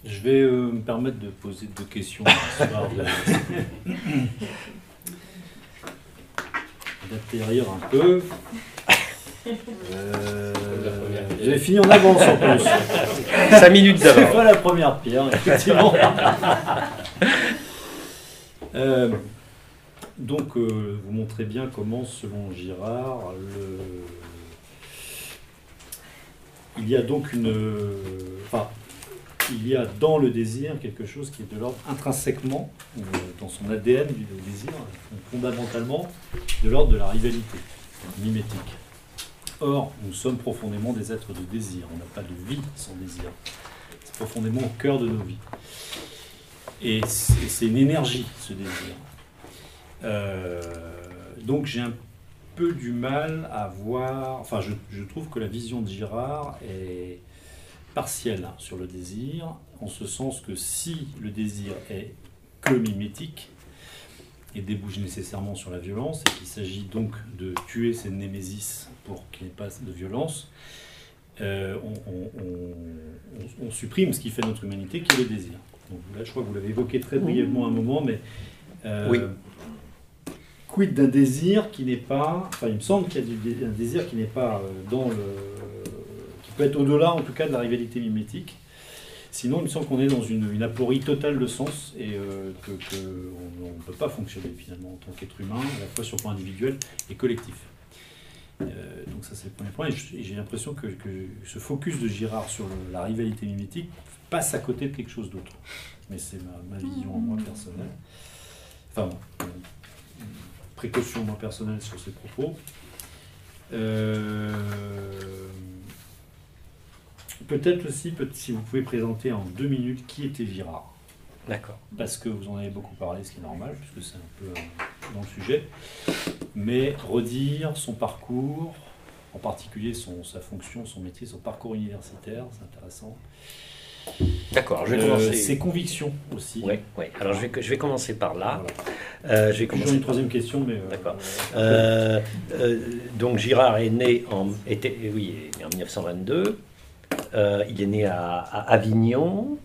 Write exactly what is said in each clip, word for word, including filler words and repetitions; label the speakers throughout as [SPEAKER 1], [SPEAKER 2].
[SPEAKER 1] Je vais euh, me permettre de poser deux questions histoire de... d'atterrir un peu. Euh, J'ai fini en avance en plus.
[SPEAKER 2] Cinq minutes
[SPEAKER 1] C'est
[SPEAKER 2] d'avance.
[SPEAKER 1] pas la première pierre, effectivement. euh, donc, euh, vous montrez bien comment, selon Girard, le... il y a donc une... Enfin, il y a dans le désir quelque chose qui est de l'ordre intrinsèquement, euh, dans son A D N du désir, fondamentalement, de l'ordre de la rivalité mimétique. Or, nous sommes profondément des êtres de désir. On n'a pas de vie sans désir. C'est profondément au cœur de nos vies. Et c'est une énergie, ce désir. Euh, donc j'ai un peu du mal à voir... Enfin, je, je trouve que la vision de Girard est partielle sur le désir, en ce sens que si le désir est que mimétique, et débouche nécessairement sur la violence, et qu'il s'agit donc de tuer ses némésis pour qu'il n'y ait pas de violence, euh, on, on, on, on supprime ce qui fait notre humanité, qui est le désir. Donc là, je crois que vous l'avez évoqué très brièvement à un moment, mais euh,
[SPEAKER 2] oui.
[SPEAKER 1] Quid d'un désir qui n'est pas... Enfin, il me semble qu'il y a un désir qui n'est pas dans le... qui peut être au-delà, en tout cas, de la rivalité mimétique. Sinon, il me semble qu'on est dans une, une aporie totale de sens et euh, qu'on ne peut pas fonctionner finalement en tant qu'être humain, à la fois sur le plan individuel et collectif. Euh, donc ça, c'est le premier point. Et j'ai l'impression que, que ce focus de Girard sur le, la rivalité mimétique passe à côté de quelque chose d'autre. Mais c'est ma, ma vision, moi, personnelle. Enfin, bon, une précaution, moi, personnelle sur ces propos. Euh... Peut-être aussi, peut si vous pouvez présenter en deux minutes qui était Girard.
[SPEAKER 2] D'accord.
[SPEAKER 1] Parce que vous en avez beaucoup parlé, ce qui est normal, puisque c'est un peu euh, dans le sujet. Mais redire son parcours, en particulier son, sa fonction, son métier, son parcours universitaire, c'est intéressant.
[SPEAKER 2] D'accord, je vais
[SPEAKER 1] euh,
[SPEAKER 2] commencer.
[SPEAKER 1] Ses convictions aussi.
[SPEAKER 2] Oui, oui. Alors je vais, je vais commencer par là.
[SPEAKER 1] Voilà.
[SPEAKER 2] Euh, je vais commencer
[SPEAKER 1] une
[SPEAKER 2] par...
[SPEAKER 1] troisième question, mais... Euh,
[SPEAKER 2] D'accord. Euh, euh, donc Girard est né en, était, oui, est né en mille neuf cent vingt-deux. Euh, il est né à, à Avignon.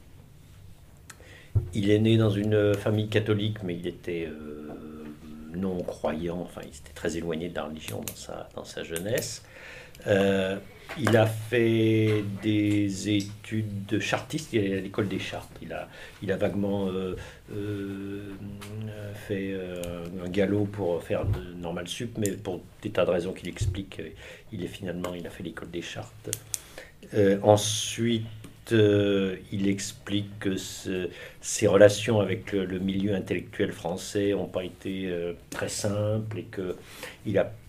[SPEAKER 2] Il est né dans une famille catholique, mais il était euh, non croyant. Enfin, il était très éloigné de la religion dans sa, dans sa jeunesse. Euh, il a fait des études de chartiste. Il est à l'école des Chartes. Il a, il a vaguement euh, euh, fait euh, un galop pour faire de normal sup, mais pour des tas de raisons qu'il explique, il est finalement, il a fait l'école des Chartes. Euh, ensuite, euh, il explique que ce, ses relations avec le, le milieu intellectuel français n'ont pas été euh, très simples et qu'il a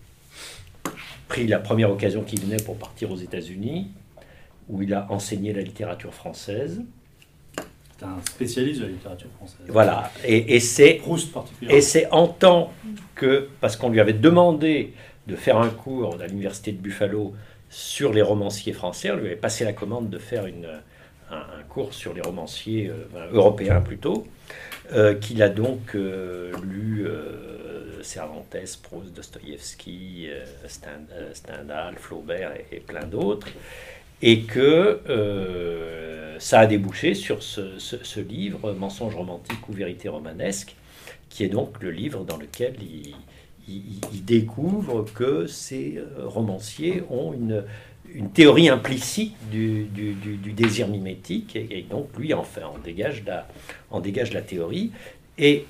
[SPEAKER 2] pris la première occasion qui venait pour partir aux États-Unis, où il a enseigné la littérature française.
[SPEAKER 1] C'est un spécialiste de la littérature française.
[SPEAKER 2] Voilà, et, et c'est
[SPEAKER 1] Proust particulièrement.
[SPEAKER 2] Et c'est en tant que, parce qu'on lui avait demandé de faire un cours à l'université de Buffalo sur les romanciers français, on lui avait passé la commande de faire une, un, un cours sur les romanciers euh, européens plutôt, euh, qu'il a donc euh, lu euh, Cervantes, Proust, Dostoïevski, euh, Stendhal, Flaubert et, et plein d'autres, et que euh, ça a débouché sur ce, ce, ce livre, Mensonge romantique ou vérité romanesque, qui est donc le livre dans lequel il, il, il découvre que ces romanciers ont une, une théorie implicite du, du, du, du désir mimétique, et, et donc lui enfin en dégage la, en dégage la théorie, et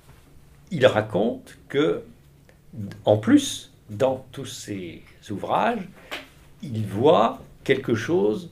[SPEAKER 2] il raconte que, en plus, dans tous ses ouvrages, il voit quelque chose,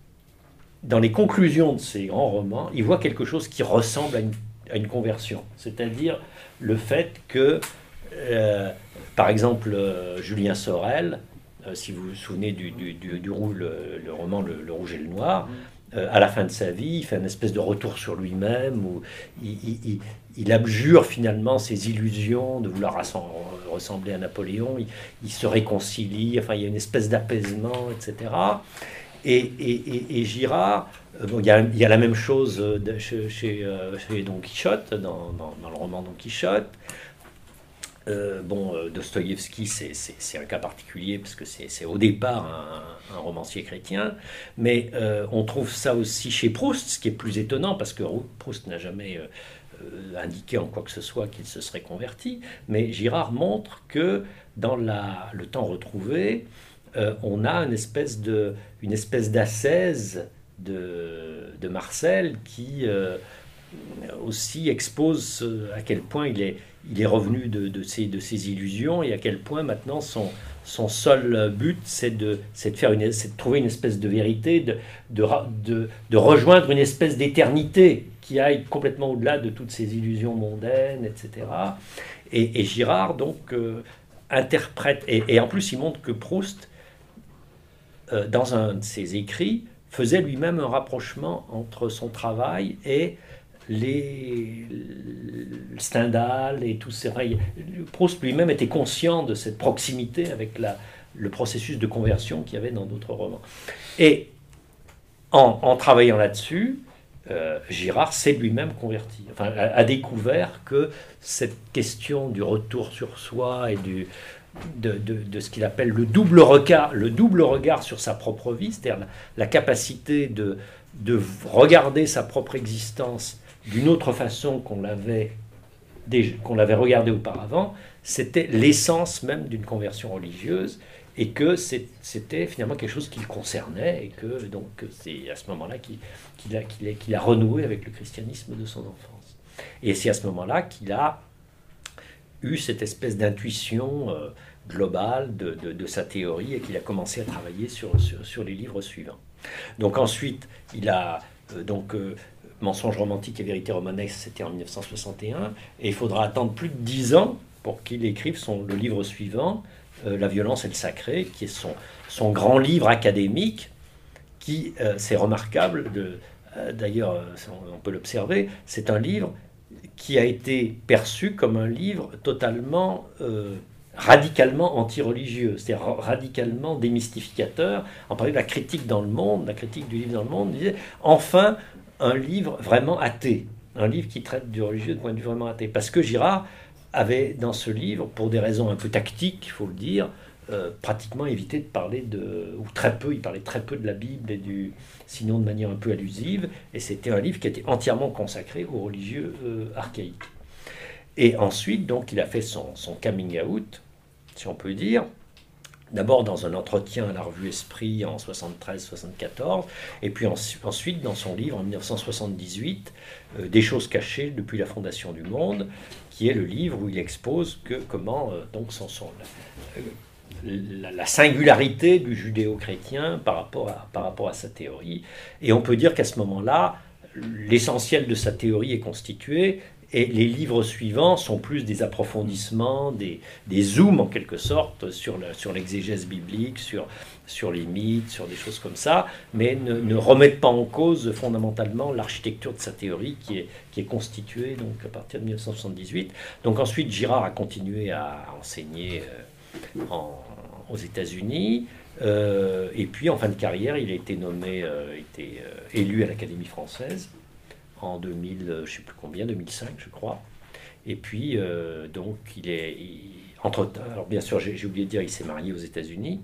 [SPEAKER 2] dans les conclusions de ses grands romans, il voit quelque chose qui ressemble à une, à une conversion, c'est-à-dire le fait que, euh, par exemple, euh, Julien Sorel, euh, si vous vous souvenez du, du, du, du le, le roman le, le Rouge et le Noir, euh, à la fin de sa vie, il fait une espèce de retour sur lui-même, où il, il, il, il abjure finalement ses illusions de vouloir ressembler à Napoléon, il, il se réconcilie, enfin il y a une espèce d'apaisement, et cetera. Et, et, et, et Girard, euh, bon, il, y a, il y a la même chose de, chez, chez, euh, chez Don Quichotte, dans, dans, dans le roman Don Quichotte. Euh, bon, euh, Dostoïevski, c'est un cas particulier parce que c'est au départ un, un romancier chrétien, mais euh, on trouve ça aussi chez Proust, ce qui est plus étonnant parce que Proust n'a jamais euh, euh, indiqué en quoi que ce soit qu'il se serait converti, mais Girard montre que dans la, le temps retrouvé, euh, on a une espèce de, une espèce d'ascèse de, de Marcel qui euh, aussi expose à quel point il est, il est revenu de, de, ses, de ses illusions et à quel point maintenant son, son seul but c'est de, de, faire une, de trouver une espèce de vérité, de, de, de, de rejoindre une espèce d'éternité qui aille complètement au-delà de toutes ces illusions mondaines, et cetera. Et, et Girard donc euh, interprète, et, et en plus il montre que Proust, euh, dans un de ses écrits, faisait lui-même un rapprochement entre son travail et les Stendhal et tous ces... Proust lui-même était conscient de cette proximité avec la, le processus de conversion qu'il y avait dans d'autres romans. Et en, en travaillant là-dessus, euh, Girard s'est lui-même converti, enfin, a, a découvert que cette question du retour sur soi et du, de, de, de ce qu'il appelle le double regard, le double regard sur sa propre vie, c'est-à-dire la, la capacité de, de regarder sa propre existence d'une autre façon qu'on l'avait qu'on l'avait regardé auparavant, c'était l'essence même d'une conversion religieuse et que c'était finalement quelque chose qui le concernait et que donc c'est à ce moment-là qu'il qu'il a, qu'il a, qu'il a renoué avec le christianisme de son enfance. Et c'est à ce moment-là qu'il a eu cette espèce d'intuition euh, globale de, de, de sa théorie et qu'il a commencé à travailler sur, sur, sur les livres suivants. Donc ensuite, il a euh, donc... Euh, Mensonges romantiques et vérité romanesque, c'était en mille neuf cent soixante et un, et il faudra attendre plus de dix ans pour qu'il écrive son, le livre suivant, euh, La violence et le sacré, qui est son, son grand livre académique, qui, euh, c'est remarquable, euh, d'ailleurs, euh, on peut l'observer, c'est un livre qui a été perçu comme un livre totalement, euh, radicalement anti-religieux, c'est-à-dire radicalement démystificateur. On parlait de la critique dans le monde, la critique du livre dans le monde, on disait, enfin, un livre vraiment athée, un livre qui traite du religieux de point de vue vraiment athée. Parce que Girard avait, dans ce livre, pour des raisons un peu tactiques, il faut le dire, euh, pratiquement évité de parler de... ou très peu, il parlait très peu de la Bible, et du, sinon de manière un peu allusive, et c'était un livre qui était entièrement consacré aux religieux euh, archaïques. Et ensuite, donc, il a fait son, son coming out, si on peut dire, d'abord dans un entretien à la revue Esprit en soixante-treize soixante-quatorze, et puis en, ensuite dans son livre en mille neuf cent soixante-dix-huit, euh, Des choses cachées depuis la fondation du monde, qui est le livre où il expose que, comment euh, donc son, son, la, la, la singularité du judéo-chrétien par rapport, à, par rapport à sa théorie. Et on peut dire qu'à ce moment-là, l'essentiel de sa théorie est constitué, et les livres suivants sont plus des approfondissements, des, des zooms en quelque sorte sur l'exégèse sur biblique, sur, sur les mythes, sur des choses comme ça, mais ne, ne remettent pas en cause fondamentalement l'architecture de sa théorie qui est, qui est constituée donc, à partir de mille neuf cent soixante-dix-huit. Donc ensuite, Girard a continué à enseigner euh, en, aux États-Unis. Euh, et puis en fin de carrière, il a été nommé, euh, été, euh, élu à l'Académie française en deux mille, je ne sais plus combien, deux mille cinq je crois. Et puis, euh, donc, il est... Il, entre-temps, alors bien sûr, j'ai oublié de dire, il s'est marié aux États-Unis.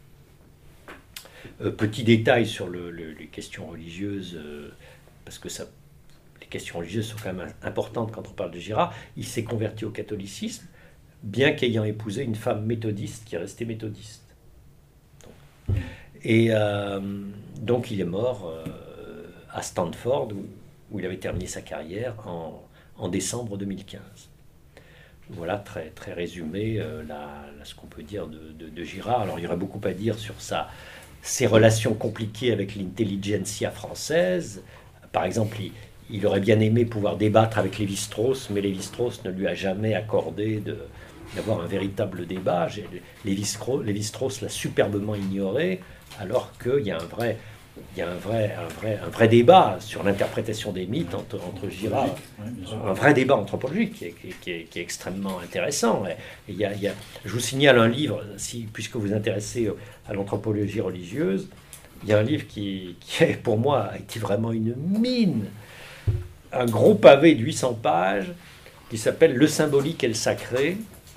[SPEAKER 2] Euh, petit détail sur le, le, les questions religieuses, euh, parce que ça, les questions religieuses sont quand même importantes quand on parle de Girard. Il s'est converti au catholicisme, bien qu'ayant épousé une femme méthodiste qui est restée méthodiste. Donc, et euh, donc, il est mort euh, à Stanford, où où il avait terminé sa carrière en, en décembre deux mille quinze. Voilà, très, très résumé, euh, la, la, ce qu'on peut dire de, de, de Girard. Alors, il y aurait beaucoup à dire sur sa, ses relations compliquées avec l'intelligentsia française. Par exemple, il, il aurait bien aimé pouvoir débattre avec Lévi-Strauss, mais Lévi-Strauss ne lui a jamais accordé de, d'avoir un véritable débat. Lévi-Strauss l'a superbement ignoré, alors qu'il y a un vrai... Il y a un vrai, un vrai, un vrai débat sur l'interprétation des mythes entre, entre Girard, un vrai débat anthropologique qui est, qui est, qui est extrêmement intéressant. Et il y a, il y a, je vous signale un livre, si, puisque vous vous intéressez à l'anthropologie religieuse, il y a un livre qui, qui est, pour moi, a été vraiment une mine, un gros pavé de huit cents pages, qui s'appelle « Le symbolique et le sacré »,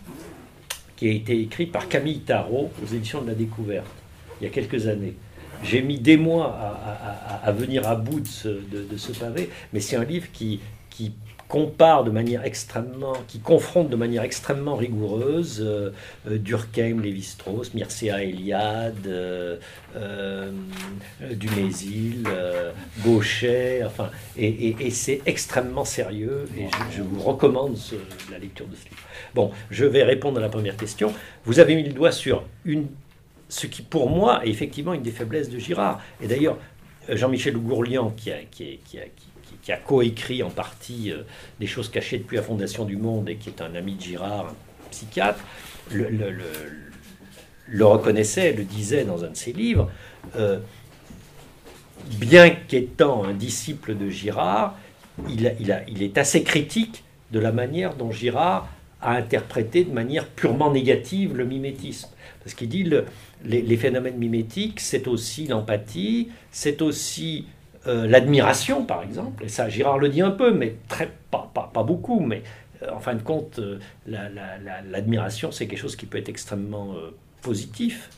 [SPEAKER 2] qui a été écrit par Camille Tarot aux éditions de la Découverte, il y a quelques années. J'ai mis des mois à, à, à venir à bout de ce, de, de ce pavé, mais c'est un livre qui, qui compare de manière extrêmement, qui confronte de manière extrêmement rigoureuse euh, euh, Durkheim, Lévi-Strauss, Mircea Eliade, euh, euh, Dumézil, euh, Gauchet, enfin, et, et, et c'est extrêmement sérieux, et je, je vous recommande ce, la lecture de ce livre. Bon, je vais répondre à la première question. Vous avez mis le doigt sur une, ce qui, pour moi, est effectivement une des faiblesses de Girard. Et d'ailleurs, Jean-Michel Gourlian, qui a, qui, est, qui, a, qui, qui a coécrit en partie euh, Des choses cachées depuis la Fondation du Monde, et qui est un ami de Girard, un psychiatre, le, le, le, le reconnaissait, le disait dans un de ses livres, euh, bien qu'étant un disciple de Girard, il, a, il, a, il est assez critique de la manière dont Girard a interprété de manière purement négative le mimétisme. Parce qu'il dit le, les, les phénomènes mimétiques, c'est aussi l'empathie, c'est aussi euh, l'admiration, par exemple. Et ça, Girard le dit un peu, mais très, pas, pas, pas beaucoup. Mais euh, en fin de compte, euh, la, la, la, l'admiration, c'est quelque chose qui peut être extrêmement euh, positif.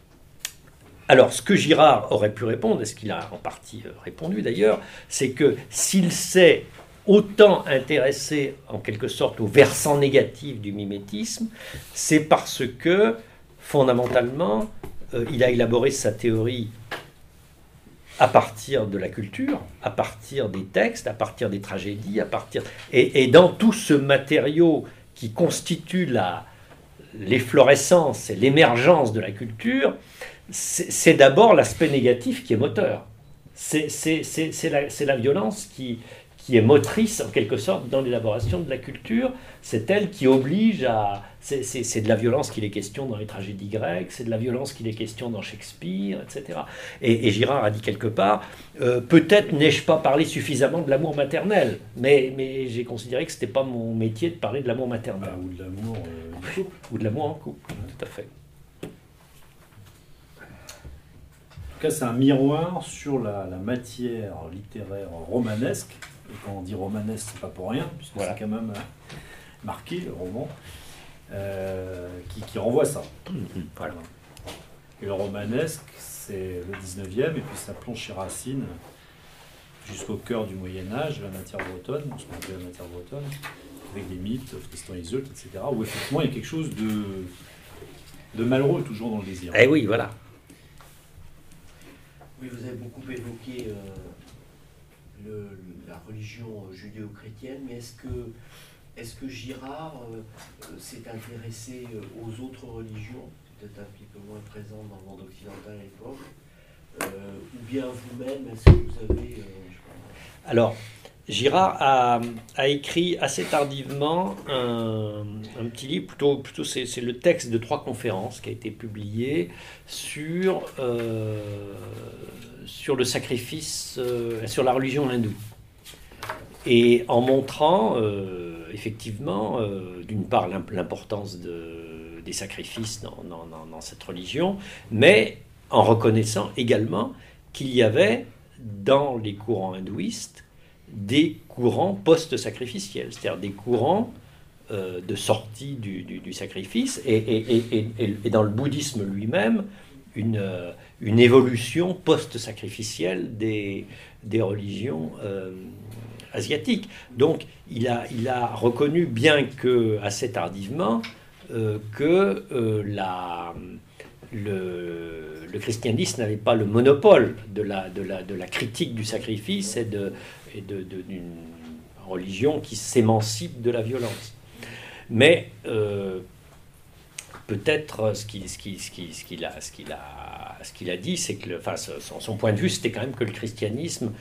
[SPEAKER 2] Alors, ce que Girard aurait pu répondre, et ce qu'il a en partie répondu d'ailleurs, c'est que s'il s'est autant intéressé en quelque sorte au versant négatif du mimétisme, c'est parce que fondamentalement, euh, il a élaboré sa théorie à partir de la culture, à partir des textes, à partir des tragédies, à partir et, et dans tout ce matériau qui constitue la, l'efflorescence et l'émergence de la culture, c'est, c'est d'abord l'aspect négatif qui est moteur. C'est, c'est, c'est, c'est, la, c'est la violence qui, qui est motrice en quelque sorte dans l'élaboration de la culture. C'est elle qui oblige à... C'est, c'est, c'est de la violence qu'il est question dans les tragédies grecques, c'est de la violence qu'il est question dans Shakespeare, et cetera. Et, et Girard a dit quelque part, euh, peut-être n'ai-je pas parlé suffisamment de l'amour maternel, mais, mais j'ai considéré que ce n'était pas mon métier de parler de l'amour maternel.
[SPEAKER 1] Ah, ou de l'amour euh, en couple.
[SPEAKER 2] Ou de l'amour en couple, tout à fait.
[SPEAKER 1] En tout cas, c'est un miroir sur la, la matière littéraire romanesque. Et quand on dit romanesque, c'est pas pour rien, puisque voilà. C'est quand même marqué, le roman. Euh, qui, qui renvoie ça. Mmh, voilà. Et le romanesque, c'est le dix-neuvième, et puis ça plonge chez Racine jusqu'au cœur du Moyen-Âge, la matière bretonne, ce qu'on appelle la matière bretonne, avec des mythes, Tristan et Isolde, et cetera, où effectivement il y a quelque chose de, de malheureux toujours dans le désir.
[SPEAKER 2] Eh oui, voilà.
[SPEAKER 3] Oui, vous avez beaucoup évoqué euh, le, la religion judéo-chrétienne, mais est-ce que Est-ce que Girard euh, s'est intéressé aux autres religions, peut-être un petit peu moins présentes dans le monde occidental à l'époque, euh, ou bien vous-même, est-ce que vous avez... Euh, je sais
[SPEAKER 2] Alors, Girard a, a écrit assez tardivement un, un petit livre, plutôt, plutôt c'est, c'est le texte de trois conférences qui a été publié sur, euh, sur le sacrifice, euh, sur la religion hindoue. Et en montrant... Euh, effectivement, euh, d'une part, l'importance de, des sacrifices dans, dans, dans, dans cette religion, mais en reconnaissant également qu'il y avait, dans les courants hindouistes, des courants post-sacrificiels, c'est-à-dire des courants euh, de sortie du, du, du sacrifice, et, et, et, et, et dans le bouddhisme lui-même, une, une évolution post-sacrificielle des, des religions euh, asiatique. Donc, il a, il a reconnu, bien que assez tardivement, euh, que euh, la, le, le christianisme n'avait pas le monopole de la, de la, de la critique du sacrifice et, de, et de, de, d'une religion qui s'émancipe de la violence. Mais euh, peut-être ce qu'il, ce, qui, ce, qui, ce, qu'il a, ce, qu'il a, ce qu'il a dit, c'est que, le, enfin, son, son point de vue, c'était quand même que le christianisme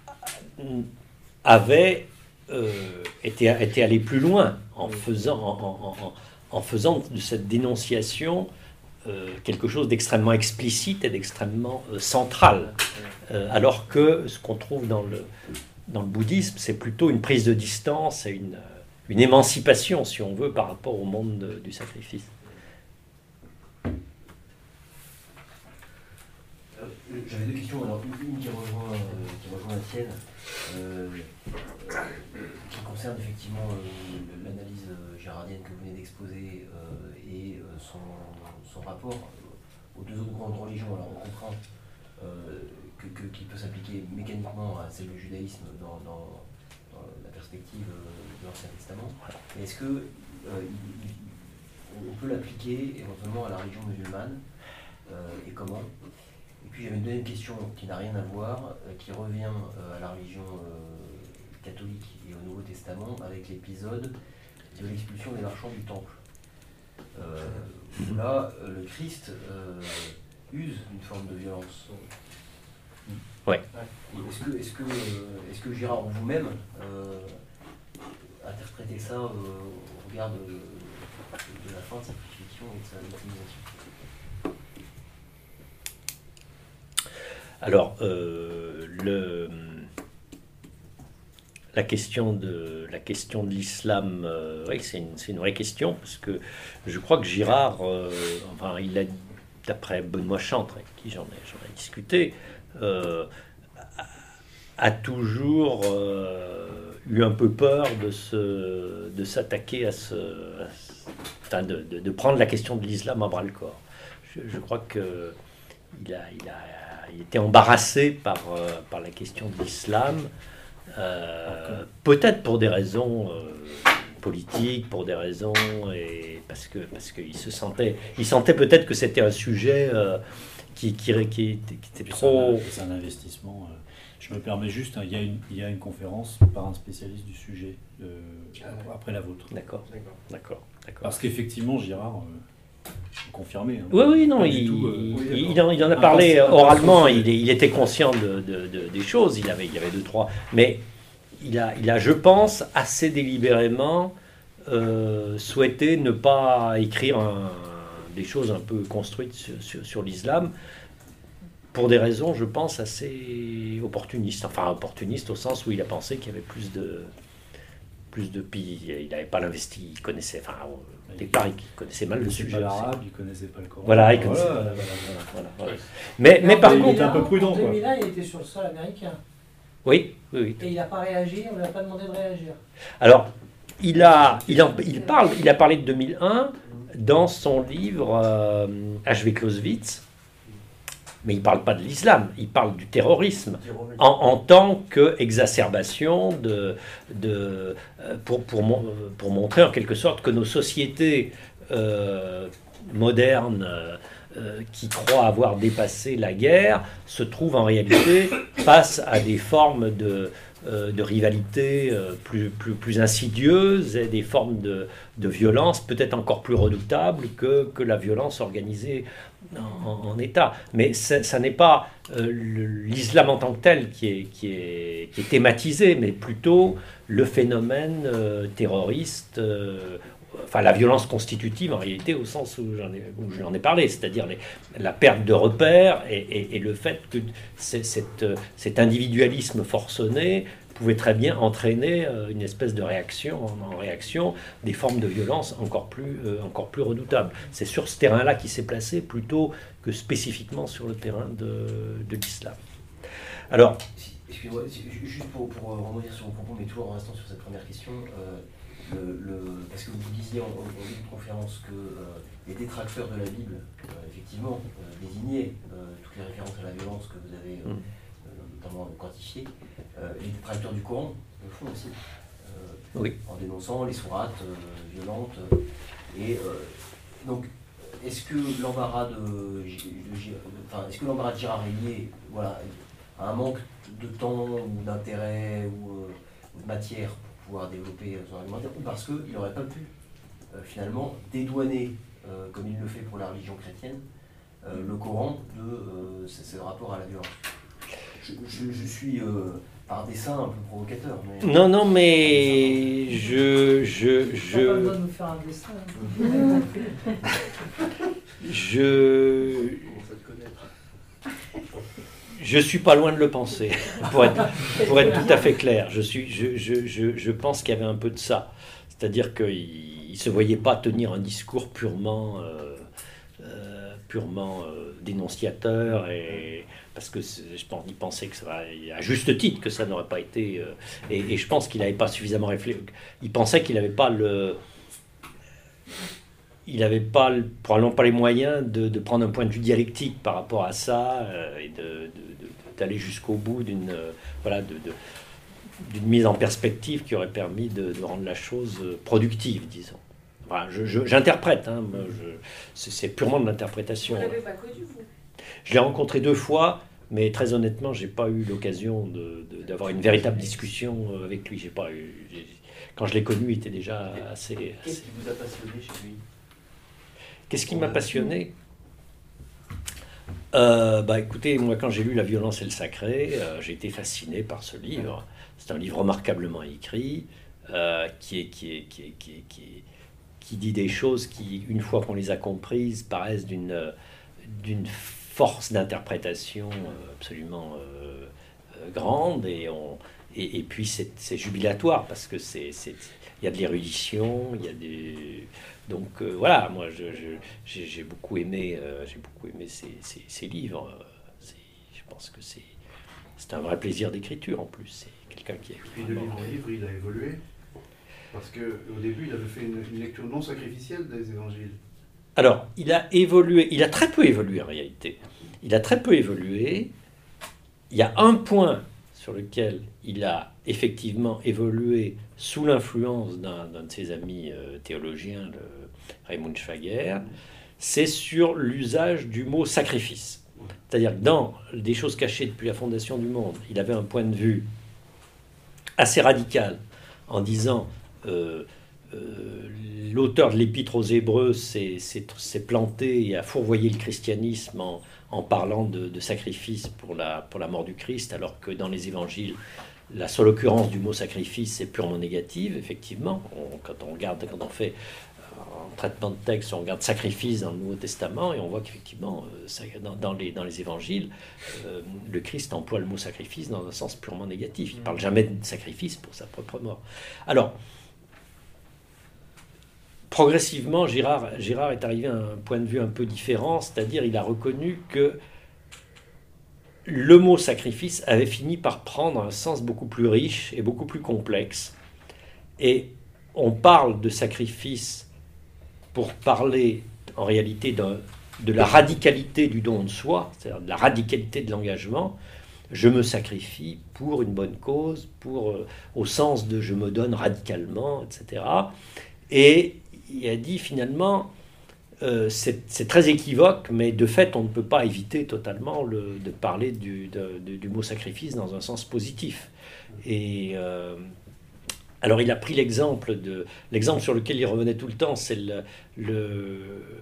[SPEAKER 2] avait euh, été, été allé plus loin en faisant, en, en, en, en faisant de cette dénonciation euh, quelque chose d'extrêmement explicite et d'extrêmement euh, central. Euh, alors que ce qu'on trouve dans le, dans le bouddhisme, c'est plutôt une prise de distance et une, une émancipation, si on veut, par rapport au monde de, du sacrifice.
[SPEAKER 3] J'avais deux questions. Alors, une qui rejoint, euh, qui rejoint la tienne. euh, euh, qui concerne effectivement euh, l'analyse gérardienne que vous venez d'exposer euh, et euh, son, son rapport aux deux autres grandes religions. Alors on comprend euh, que, que, qu'il peut s'appliquer mécaniquement à celle du judaïsme dans, dans, dans la perspective de l'Ancien Testament. Mais est-ce que euh, il, il, on peut l'appliquer éventuellement à la religion musulmane euh, et comment? Et puis j'avais une deuxième question qui n'a rien à voir, euh, qui revient euh, à la religion euh, catholique et au Nouveau Testament avec l'épisode de l'expulsion des marchands du temple. Euh, là, euh, le Christ euh, use une forme de violence.
[SPEAKER 2] Ouais.
[SPEAKER 3] Est-ce que, est-ce que, euh, est-ce que Girard vous-même euh, interprétez ça euh, au regard de, de la fin de sa crucifixion et de sa victimisation?
[SPEAKER 2] Alors, euh, le, la question de la question de l'islam, euh, oui, c'est une, c'est une vraie question parce que je crois que Girard, euh, enfin, il a, d'après Benoît Chantre, avec qui j'en ai, j'en ai discuté, euh, a toujours euh, eu un peu peur de se, de s'attaquer à ce, à ce enfin, de, de, de prendre la question de l'islam à bras le corps. Je, je crois que il a, il a il était embarrassé par, euh, par la question de l'islam, euh, peut-être pour des raisons euh, politiques, pour des raisons, et parce que parce qu'il se sentait, il sentait peut-être que c'était un sujet euh, qui, qui, qui, qui était trop...
[SPEAKER 1] C'est un, c'est un investissement. Euh, je me permets juste, hein, il, y a une, il y a une conférence par un spécialiste du sujet, euh, après la vôtre.
[SPEAKER 2] D'accord, d'accord, d'accord.
[SPEAKER 1] Parce qu'effectivement, Girard... Euh, confirmé. Hein.
[SPEAKER 2] Oui, oui, non, il,
[SPEAKER 1] tout, euh,
[SPEAKER 2] il,
[SPEAKER 1] oui,
[SPEAKER 2] il, en, il en a parlé
[SPEAKER 1] un
[SPEAKER 2] oralement, il, il était conscient de, de, de, des choses, il, avait, il y avait deux, trois, mais il a, il a je pense, assez délibérément euh, souhaité ne pas écrire un, des choses un peu construites sur, sur, sur l'islam, pour des raisons, je pense, assez opportunistes, enfin opportunistes au sens où il a pensé qu'il y avait plus de... plus de pays, il n'avait pas l'investi, il connaissait, enfin, au départ, il connaissait mal le sujet.
[SPEAKER 1] Il ne connaissait pas l'arabe, il ne connaissait pas le Coran.
[SPEAKER 2] Voilà, il connaissait
[SPEAKER 1] voilà,
[SPEAKER 2] pas.
[SPEAKER 1] voilà,
[SPEAKER 2] voilà, voilà. Mais, mais par
[SPEAKER 1] il
[SPEAKER 2] contre...
[SPEAKER 1] était un peu prudent,
[SPEAKER 4] en
[SPEAKER 1] quoi.
[SPEAKER 4] deux mille un, il était sur le sol américain.
[SPEAKER 2] Oui, oui, oui.
[SPEAKER 4] Et il n'a pas réagi, on ne lui a pas demandé de réagir.
[SPEAKER 2] Alors, il, a, il, en, il, parle, il a parlé de deux mille un dans son livre euh, H V Clausewitz, mais il ne parle pas de l'islam, il parle du terrorisme en, en tant qu'exacerbation de, de, pour, pour, pour montrer en quelque sorte que nos sociétés euh, modernes euh, qui croient avoir dépassé la guerre se trouvent en réalité face à des formes de, euh, de rivalité euh, plus, plus, plus insidieuses et des formes de, de violence peut-être encore plus redoutables que, que la violence organisée En, en état, mais ça n'est pas euh, l'islam en tant que tel qui est, qui, est, qui est thématisé, mais plutôt le phénomène euh, terroriste, euh, enfin la violence constitutive en réalité au sens où j'en ai, où j'en ai parlé, c'est-à-dire les, la perte de repères et, et, et le fait que cette, cet individualisme forcené pouvait très bien entraîner une espèce de réaction en réaction, des formes de violence encore plus, euh, encore plus redoutables. C'est sur ce terrain-là qu'il s'est placé plutôt que spécifiquement sur le terrain de, de l'islam. Alors...
[SPEAKER 3] Excusez-moi, juste pour, pour rebondir sur vos propos, mais toujours en restant sur cette première question, euh, le, le, parce que vous disiez en, en début de conférence que euh, les détracteurs de la Bible, euh, effectivement, euh, désignaient euh, toutes les références à la violence que vous avez... Euh, mm. notamment quantifié, euh, les détracteurs du Coran le font aussi, euh, oui. en dénonçant les sourates euh, violentes. Euh, et euh, donc, est-ce que l'embarras de, de, de, enfin, est-ce que l'embarras de Girard est lié, voilà, à un manque de temps ou d'intérêt ou, euh, ou de matière pour pouvoir développer son argumentaire, ou parce qu'il n'aurait pas pu euh, finalement dédouaner, euh, comme il le fait pour la religion chrétienne, euh, le Coran de euh, ce rapport à la violence? Je, je, je suis euh, par dessein un peu provocateur. Mais...
[SPEAKER 2] Non, non, mais je... je, je...
[SPEAKER 4] T'as pas besoin de nous faire un dessin. Hein.
[SPEAKER 2] je... Je suis pas loin de le penser, pour être, pour être tout à fait clair. Je, suis, je, je, je, je pense qu'il y avait un peu de ça. C'est-à-dire qu'il ne se voyait pas tenir un discours purement... Euh, euh, purement euh, dénonciateur et parce que je pense qu'il pensait que ça va, à juste titre que ça n'aurait pas été, euh, et, et je pense qu'il n'avait pas suffisamment réfléchi. Il pensait qu'il n'avait pas le, il n'avait pas le, probablement pas les moyens de, de prendre un point de vue dialectique par rapport à ça euh, et de, de, de, d'aller jusqu'au bout d'une, euh, voilà, de, de, d'une mise en perspective qui aurait permis de, de rendre la chose productive, disons. Voilà, je, je, j'interprète, hein, moi, je, c'est, c'est purement de l'interprétation.
[SPEAKER 5] Vous ne l'avez pas connu, vous?
[SPEAKER 2] Je l'ai rencontré deux fois, mais très honnêtement, j'ai pas eu l'occasion de, de, d'avoir une véritable discussion avec lui. J'ai pas eu, j'ai, quand je l'ai connu, il était déjà assez...
[SPEAKER 3] Qu'est-ce
[SPEAKER 2] assez...
[SPEAKER 3] qui vous a passionné chez lui?
[SPEAKER 2] Qu'est-ce qui m'a passionné? euh, bah, écoutez, moi, quand j'ai lu La violence et le sacré, euh, j'ai été fasciné par ce livre. C'est un livre remarquablement écrit, euh, qui est... Qui est, qui est, qui est, qui est qui dit des choses qui, une fois qu'on les a comprises, paraissent d'une, d'une force d'interprétation absolument euh, euh, grande, et, on, et, et puis c'est, c'est jubilatoire, parce que c'est, c'est, il y a de l'érudition, il y a des... Donc euh, voilà, moi je, je, j'ai, j'ai beaucoup aimé, euh, j'ai beaucoup aimé ces, ces, ces livres. C'est, je pense que c'est, c'est un vrai plaisir d'écriture en plus. C'est quelqu'un qui a...
[SPEAKER 6] Et puis de livre en livre, il a évolué. Parce qu'au début, il avait fait une, une lecture non sacrificielle des évangiles.
[SPEAKER 2] Alors, il a évolué, il a très peu évolué en réalité. Il a très peu évolué. Il y a un point sur lequel il a effectivement évolué sous l'influence d'un, d'un de ses amis euh, théologiens, le Raymond Schwager, c'est sur l'usage du mot sacrifice. C'est-à-dire que dans Des choses cachées depuis la fondation du monde, il avait un point de vue assez radical en disant... Euh, euh, l'auteur de l'épître aux Hébreux s'est, s'est, s'est planté et a fourvoyé le christianisme en, en parlant de, de sacrifice pour la, pour la mort du Christ, alors que dans les évangiles, la seule occurrence du mot sacrifice est purement négative, effectivement. On, quand on regarde, quand on fait un traitement de texte, on regarde sacrifice dans le Nouveau Testament et on voit qu'effectivement, euh, ça, dans, dans, les, dans les évangiles, euh, le Christ emploie le mot sacrifice dans un sens purement négatif. Il ne parle jamais de sacrifice pour sa propre mort. Alors, progressivement, Girard, Girard est arrivé à un point de vue un peu différent, c'est-à-dire il a reconnu que le mot sacrifice avait fini par prendre un sens beaucoup plus riche et beaucoup plus complexe. Et on parle de sacrifice pour parler en réalité d'un, de la radicalité du don de soi, c'est-à-dire de la radicalité de l'engagement. Je me sacrifie pour une bonne cause, pour, euh, au sens de je me donne radicalement, et cetera. Et il a dit finalement, euh, c'est, c'est très équivoque, mais de fait, on ne peut pas éviter totalement le, de parler du, de, de, du mot sacrifice dans un sens positif. Et euh, alors, il a pris l'exemple de l'exemple sur lequel il revenait tout le temps, c'est le, le,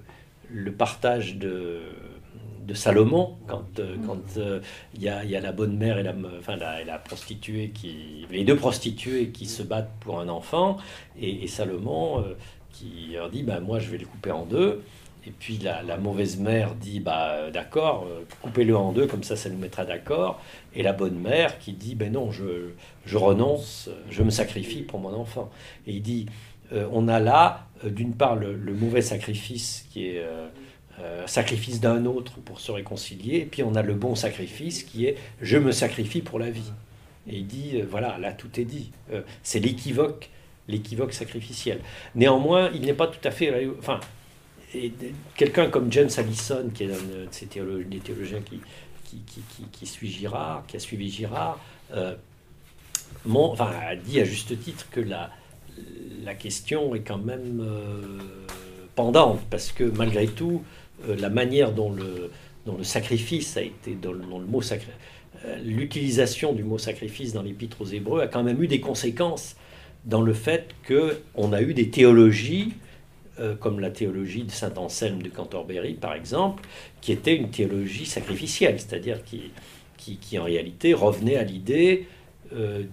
[SPEAKER 2] le partage de, de Salomon, quand il euh, quand, euh, y, a, y a la bonne mère et la, enfin, la, la prostituée, qui, les deux prostituées qui se battent pour un enfant, et, et Salomon... Euh, qui leur dit bah, « moi je vais le couper en deux ». Et puis la, la mauvaise mère dit bah, « d'accord, euh, coupez-le en deux, comme ça ça nous mettra d'accord ». Et la bonne mère qui dit ben non, je, je renonce, je me sacrifie pour mon enfant. Et il dit euh, on a là, euh, d'une part, le, le mauvais sacrifice qui est euh, euh, sacrifice d'un autre pour se réconcilier, et puis on a le bon sacrifice qui est je me sacrifie pour la vie. Et il dit euh, voilà, là tout est dit. Euh, c'est l'équivoque. l'équivoque sacrificiel. Néanmoins, il n'est pas tout à fait... Enfin, et quelqu'un comme James Allison, qui est un de ces théologiens, des théologiens qui, qui, qui, qui, qui suit Girard, qui a suivi Girard, euh, mon, enfin, a dit à juste titre que la, la question est quand même euh, pendante, parce que malgré tout, euh, la manière dont le, dont le sacrifice a été, dont le, dont le mot sacré, euh, l'utilisation du mot sacrifice dans l'épître aux Hébreux a quand même eu des conséquences dans le fait qu'on a eu des théologies, euh, comme la théologie de saint Anselme de Cantorbéry, par exemple, qui était une théologie sacrificielle, c'est-à-dire qui, qui, qui en réalité revenait à l'idée euh,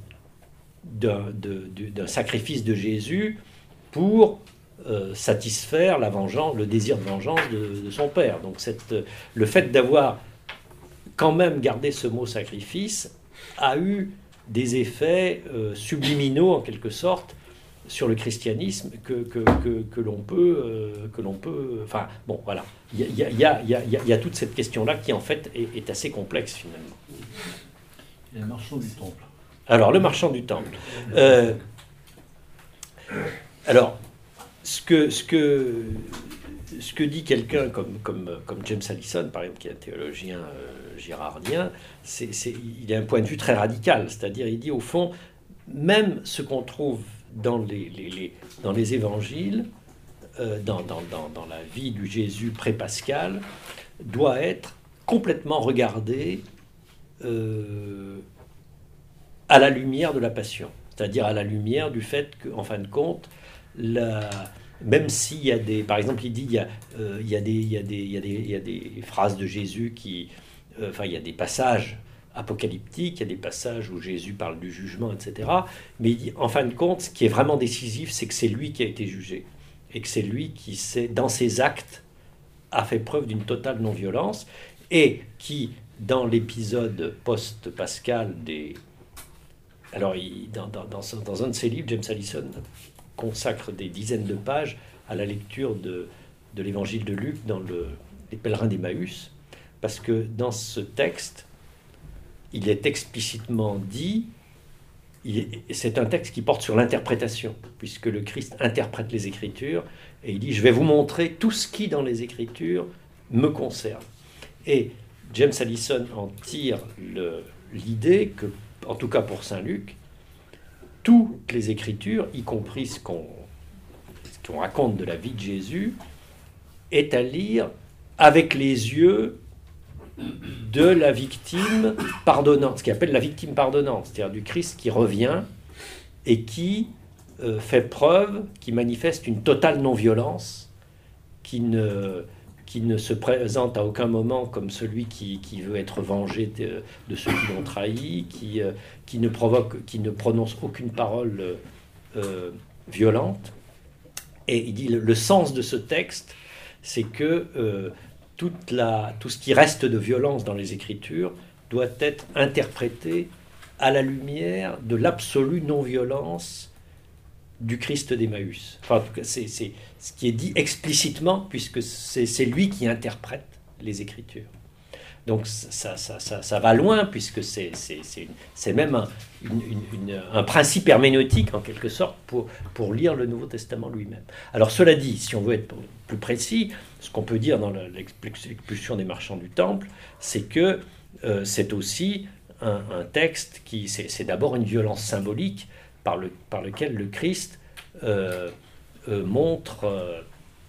[SPEAKER 2] d'un, de, de, d'un sacrifice de Jésus pour euh, satisfaire la vengeance, le désir de vengeance de, de son Père. Donc cette, le fait d'avoir quand même gardé ce mot sacrifice a eu des effets euh, subliminaux, en quelque sorte, sur le christianisme que, que, que, que l'on peut, euh, que l'on peut... Enfin, bon, voilà. Il y a, il y a, il y a, il y a, il y a toute cette question-là qui, en fait, est, est assez complexe, finalement.
[SPEAKER 1] Et le marchand du temple.
[SPEAKER 2] Alors, le marchand du temple. Euh, alors, ce que, ce que, ce que dit quelqu'un comme, comme, comme James Allison, par exemple, qui est un théologien euh, girardien, c'est, c'est, il a un point de vue très radical. C'est-à-dire, il dit, au fond, même ce qu'on trouve dans les, les, les, dans les évangiles, euh, dans, dans, dans, dans la vie du Jésus pré-pascal, doit être complètement regardé euh, à la lumière de la passion. C'est-à-dire à la lumière du fait qu'en fin de compte, la, même s'il y a des... Par exemple, il dit il y a, euh, il y a, des, il y a, des, il y a, des, il y a des phrases de Jésus qui... Euh, enfin, il y a des passages apocalyptique, il y a des passages où Jésus parle du jugement, et cetera. Mais il dit, en fin de compte, ce qui est vraiment décisif, c'est que c'est lui qui a été jugé. Et que c'est lui qui, s'est, dans ses actes, a fait preuve d'une totale non-violence. Et qui, dans l'épisode post-pascal des... Alors, il, dans, dans, dans, dans un de ses livres, James Allison consacre des dizaines de pages à la lecture de, de l'évangile de Luc dans le, les pèlerins d'Emmaüs. Parce que dans ce texte, il est explicitement dit, il est, c'est un texte qui porte sur l'interprétation, puisque le Christ interprète les Écritures, et il dit, je vais vous montrer tout ce qui, dans les Écritures, me concerne. Et James Allison en tire le, l'idée que, en tout cas pour Saint Luc, toutes les Écritures, y compris ce qu'on, ce qu'on raconte de la vie de Jésus, est à lire avec les yeux de la victime pardonnante, ce qu'il appelle la victime pardonnante, c'est-à-dire du Christ qui revient et qui euh, fait preuve, qui manifeste une totale non-violence, qui ne, qui ne se présente à aucun moment comme celui qui, qui veut être vengé de, de ceux qui l'ont trahi, qui, euh, qui ne provoque, qui ne prononce aucune parole euh, violente. Et il dit le, le sens de ce texte, c'est que euh, Toute la, tout ce qui reste de violence dans les Écritures doit être interprété à la lumière de l'absolue non-violence du Christ d'Emmaüs. Enfin, en tout cas, c'est, c'est ce qui est dit explicitement, puisque c'est, c'est lui qui interprète les Écritures. Donc ça, ça, ça, ça va loin, puisque c'est, c'est, c'est, une, c'est même un, une, une, une, un principe herméneutique, en quelque sorte, pour, pour lire le Nouveau Testament lui-même. Alors cela dit, si on veut être plus précis, ce qu'on peut dire dans l'expulsion des marchands du temple, c'est que euh, c'est aussi un, un texte qui... C'est, c'est d'abord une violence symbolique par, le, par lequel le Christ euh, euh, montre euh,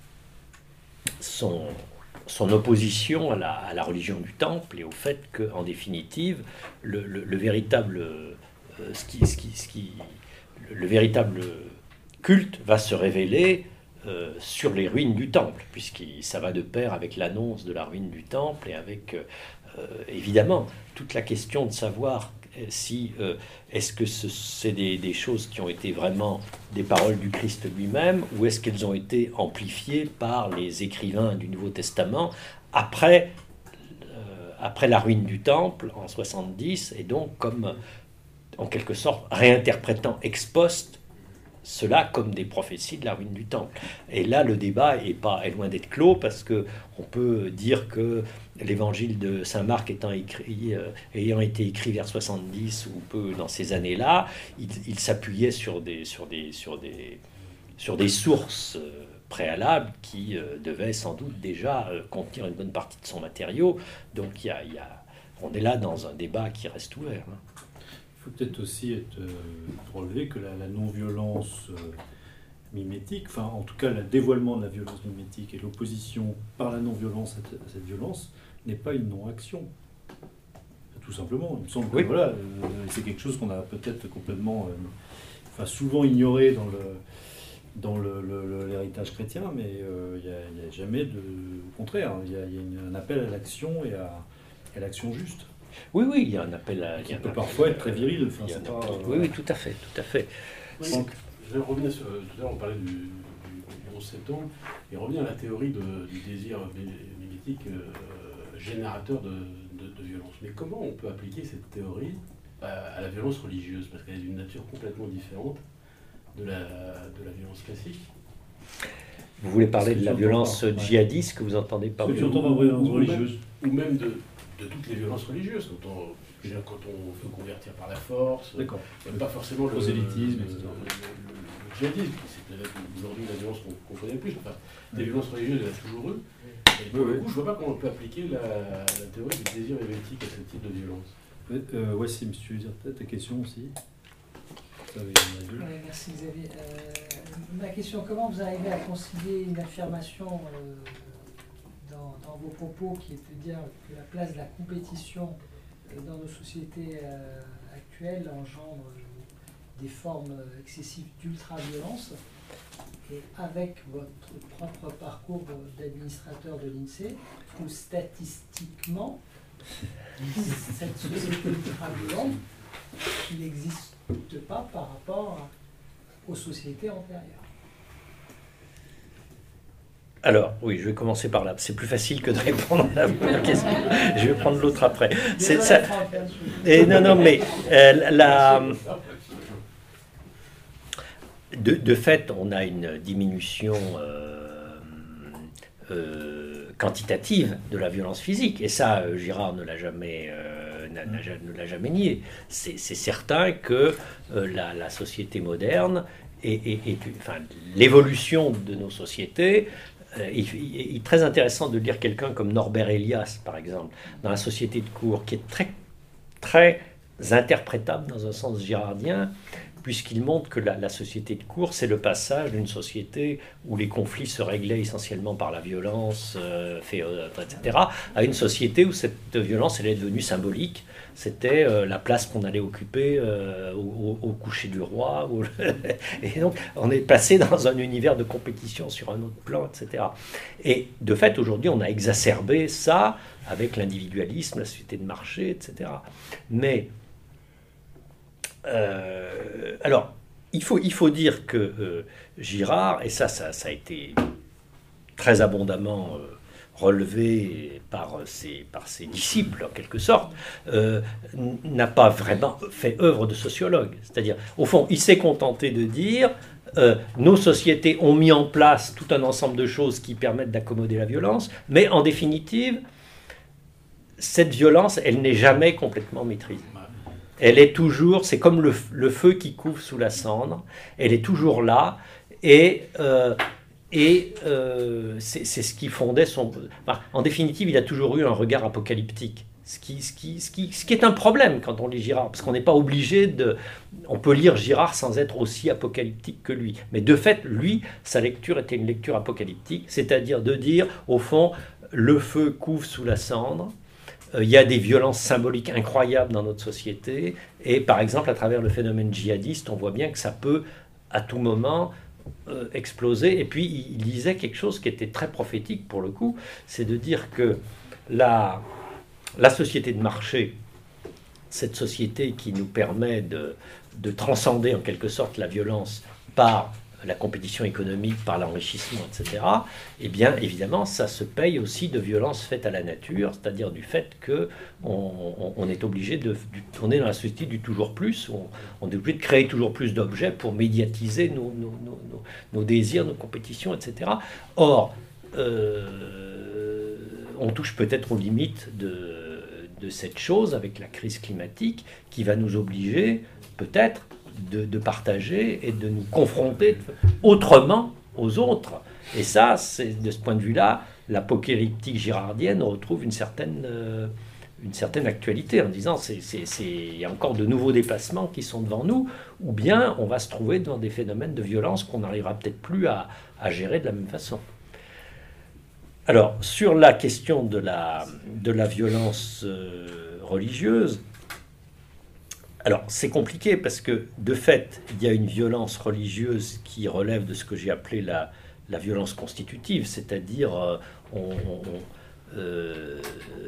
[SPEAKER 2] son... son opposition à la, à la religion du temple et au fait qu'en définitive, le, le, le véritable, euh, ce qui, ce qui, ce qui, le véritable culte va se révéler euh, sur les ruines du temple, puisque ça va de pair avec l'annonce de la ruine du temple et avec, euh, évidemment, toute la question de savoir si euh, est-ce que ce, c'est des, des choses qui ont été vraiment des paroles du Christ lui-même, ou est-ce qu'elles ont été amplifiées par les écrivains du Nouveau Testament après, euh, après la ruine du temple en soixante-dix, et donc comme en quelque sorte réinterprétant ex post cela comme des prophéties de la ruine du temple. Et là, le débat est, pas, est loin d'être clos, parce qu'on peut dire que l'évangile de saint Marc étant écrit, euh, ayant été écrit vers soixante-dix ou peu dans ces années-là, il, il s'appuyait sur des, sur, des, sur, des, sur des sources euh, préalables qui euh, devaient sans doute déjà euh, contenir une bonne partie de son matériau. Donc il y a, il y a, on est là dans un débat qui reste ouvert. Hein.
[SPEAKER 1] Il faut peut-être aussi être euh, relevé que la, la non-violence euh, mimétique, enfin en tout cas le dévoilement de la violence mimétique et l'opposition par la non-violence à, t- à cette violence n'est pas une non-action. Tout simplement. Il me semble que
[SPEAKER 2] oui.
[SPEAKER 1] voilà, euh, c'est quelque chose qu'on a peut-être complètement, euh, enfin souvent ignoré dans le dans le, le, le, l'héritage chrétien, mais il euh, n'y a, a jamais de... Au contraire, il y a, y a un appel à l'action et à, à l'action juste.
[SPEAKER 2] Oui, oui, il y a un appel à...
[SPEAKER 1] Qui peut parfois être très viril. Enfin, c'est pas,
[SPEAKER 2] euh, oui, oui, tout à fait, tout à fait.
[SPEAKER 5] Oui, donc, je vais revenir sur... Tout à l'heure, on parlait du, du, du onze septembre, et revenir à la théorie de, du désir mimétique euh, générateur de, de, de violence. Mais comment on peut appliquer cette théorie à, à la violence religieuse? Parce qu'elle est d'une nature complètement différente. de la, de la violence classique.
[SPEAKER 2] Vous voulez parler
[SPEAKER 1] Ce que
[SPEAKER 2] de la
[SPEAKER 1] j'entends
[SPEAKER 2] violence
[SPEAKER 1] pas, ouais.
[SPEAKER 2] djihadiste que vous entendez par
[SPEAKER 1] Ce que tu
[SPEAKER 2] violence
[SPEAKER 1] entends par violence
[SPEAKER 5] Ou- ou
[SPEAKER 1] religieuse.
[SPEAKER 5] Ou même de, de toutes les violences religieuses, quand on, je veux dire, quand on veut convertir par la force,
[SPEAKER 1] D'accord.
[SPEAKER 5] même pas forcément le
[SPEAKER 1] Prosélytisme,
[SPEAKER 5] le,
[SPEAKER 1] et cetera.
[SPEAKER 5] le- le- le djihadisme, qui c'est peut-être aujourd'hui la violence qu'on qu'on connaît le plus. Enfin, des violences religieuses, il y en a toujours eu. Et pour
[SPEAKER 1] Oui,
[SPEAKER 5] le
[SPEAKER 1] oui.
[SPEAKER 5] coup, je vois pas comment on peut appliquer la, la théorie du désir émétique à ce type de violence.
[SPEAKER 1] Euh, ouais, si, si tu veux dire ta, ta question aussi. Ça, il y en a deux.
[SPEAKER 4] Ouais, merci Xavier. Euh, ma question, comment vous arrivez à concilier une affirmation euh, dans, dans vos propos qui est de dire que la place de la compétition euh, dans nos sociétés euh, actuelles engendre euh, des formes euh, excessives d'ultra-violence, et avec votre propre parcours d'administrateur de l'INSEE, où statistiquement, cette société ultra-violente, il n'existe pas par rapport aux sociétés antérieures.
[SPEAKER 2] Alors, oui, je vais commencer par là. C'est plus facile que de répondre à la première question. Je vais prendre l'autre après. C'est
[SPEAKER 4] Désolé,
[SPEAKER 2] ça.
[SPEAKER 4] Franck, hein, je-
[SPEAKER 2] Et non, non, mais euh, la, de, de fait, on a une diminution euh, euh, quantitative de la violence physique. Et ça, euh, Girard ne l'a jamais, euh, n'a- n'a ja- ne l'a jamais nié. C'est c'est certain que euh, la, la société moderne et, et- et- enfin, l'évolution de nos sociétés. euh, il, il- il est très intéressant de lire quelqu'un comme Norbert Elias, par exemple, dans La Société de cour, qui est très, très interprétable dans un sens girardien, puisqu'il montre que la, la société de cour, c'est le passage d'une société où les conflits se réglaient essentiellement par la violence, euh, fait, euh, et cetera, à une société où cette violence, elle est devenue symbolique. C'était euh, la place qu'on allait occuper euh, au, au- au coucher du roi. Ou- et donc, on est passé dans un univers de compétition sur un autre plan, et cetera. Et de fait, aujourd'hui, on a exacerbé ça avec l'individualisme, la société de marché, et cetera. Mais euh, alors, il faut, il faut dire que euh, Girard, et ça, ça, ça a été très abondamment euh, relevé par ses, par ses disciples, en quelque sorte, euh, n- n'a pas vraiment fait œuvre de sociologue. C'est-à-dire, au fond, il s'est contenté de dire euh, nos sociétés ont mis en place tout un ensemble de choses qui permettent d'accommoder la violence, mais en définitive, cette violence, elle n'est jamais complètement maîtrisée. Elle est toujours, c'est comme le, le feu qui couve sous la cendre, elle est toujours là, et, euh, et euh, c'est c'est ce qui fondait son... Enfin, en définitive, il a toujours eu un regard apocalyptique, ce qui, ce qui, ce qui, ce qui est un problème quand on lit Girard, parce qu'on n'est pas obligé de... On peut lire Girard sans être aussi apocalyptique que lui, mais de fait, lui, sa lecture était une lecture apocalyptique, c'est-à-dire de dire, au fond, le feu couve sous la cendre. Il y a des violences symboliques incroyables dans notre société. Et par exemple, à travers le phénomène djihadiste, on voit bien que ça peut, à tout moment, euh, exploser. Et puis, il, il disait quelque chose qui était très prophétique, pour le coup, c'est de dire que la, la société de marché, cette société qui nous permet de, de transcender, en quelque sorte, la violence par la compétition économique, par l'enrichissement, et cetera, eh bien, évidemment, ça se paye aussi de violences faites à la nature, c'est-à-dire du fait qu'on on, on est obligé de... Du, on est dans la société du toujours plus, on, on est obligé de créer toujours plus d'objets pour médiatiser nos, nos, nos, nos, nos désirs, nos compétitions, et cetera. Or, euh, on touche peut-être aux limites de, de cette chose avec la crise climatique qui va nous obliger, peut-être, De, de partager et de nous confronter autrement aux autres. Et ça, c'est de ce point de vue-là, l'apocalyptique girardienne retrouve une certaine, euh, une certaine actualité en disant c'est, c'est, c'est, il y a encore de nouveaux dépassements qui sont devant nous, ou bien on va se trouver dans des phénomènes de violence qu'on n'arrivera peut-être plus à, à gérer de la même façon. Alors, sur la question de la, de la violence euh, religieuse, alors, c'est compliqué parce que, de fait, il y a une violence religieuse qui relève de ce que j'ai appelé la, la violence constitutive, c'est-à-dire, euh, on, on, euh,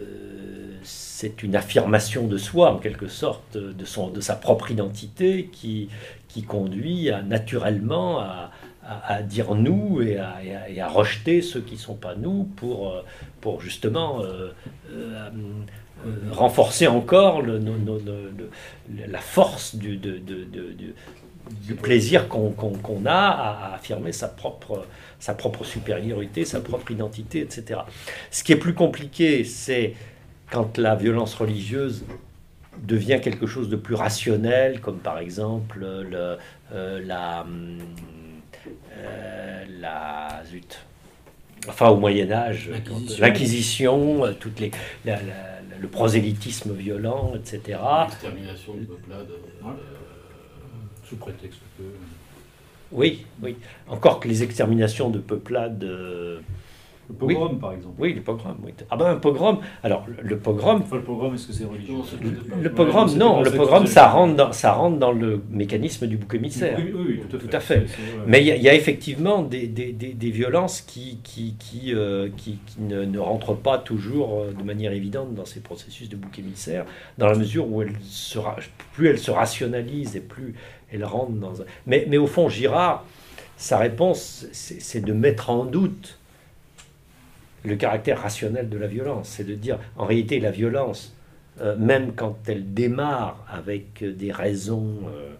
[SPEAKER 2] c'est une affirmation de soi, en quelque sorte, de, son, de sa propre identité qui, qui conduit à, naturellement à, à, à dire nous et à, et, à, et à rejeter ceux qui ne sont pas nous pour, pour justement... Euh, euh, Euh, renforcer encore le, no, no, no, le, la force du, de, de, de, du plaisir qu'on qu'on, qu'on a à, à affirmer sa propre, sa propre supériorité, sa propre identité, et cetera. Ce qui est plus compliqué, c'est quand la violence religieuse devient quelque chose de plus rationnel, comme par exemple le, euh, la, euh, la zut, enfin au Moyen Âge,
[SPEAKER 1] L'Inquisition,
[SPEAKER 2] l'Inquisition, euh, toutes les, la, la, la, le prosélytisme violent, et cetera.
[SPEAKER 5] L'extermination de peuplades.
[SPEAKER 1] Ouais. Sous prétexte que...
[SPEAKER 2] Oui, oui. Encore que les exterminations de peuplades. euh,
[SPEAKER 1] Le pogrom, par exemple.
[SPEAKER 2] Oui, le pogrom. Oui. Ah ben un pogrom. Alors le, le pogrom.
[SPEAKER 1] Enfin, le pogrom, est-ce que c'est religieux?
[SPEAKER 5] Non, c'est-
[SPEAKER 2] Le pogrom,
[SPEAKER 1] c'était
[SPEAKER 2] non,
[SPEAKER 1] pas
[SPEAKER 2] le
[SPEAKER 1] ça
[SPEAKER 2] pogrom,
[SPEAKER 1] que
[SPEAKER 2] ça
[SPEAKER 1] je-
[SPEAKER 2] rentre dans, ça rentre dans le mécanisme du bouc émissaire.
[SPEAKER 1] Oui, oui, oui, tout à fait.
[SPEAKER 2] Tout à fait.
[SPEAKER 1] C'est- c'est- ouais.
[SPEAKER 2] Mais il y, a- il y a effectivement des, des, des, des violences qui, qui, qui, euh, qui, qui ne, ne rentrent pas toujours euh, de manière évidente dans ces processus de bouc émissaire, dans la mesure où elles se, ra- plus elles se rationalisent et plus elles rentrent dans un... Mais, mais au fond, Girard, sa réponse, c'est c'est de mettre en doute le caractère rationnel de la violence. C'est de dire, en réalité, la violence, euh, même quand elle démarre avec des raisons... euh,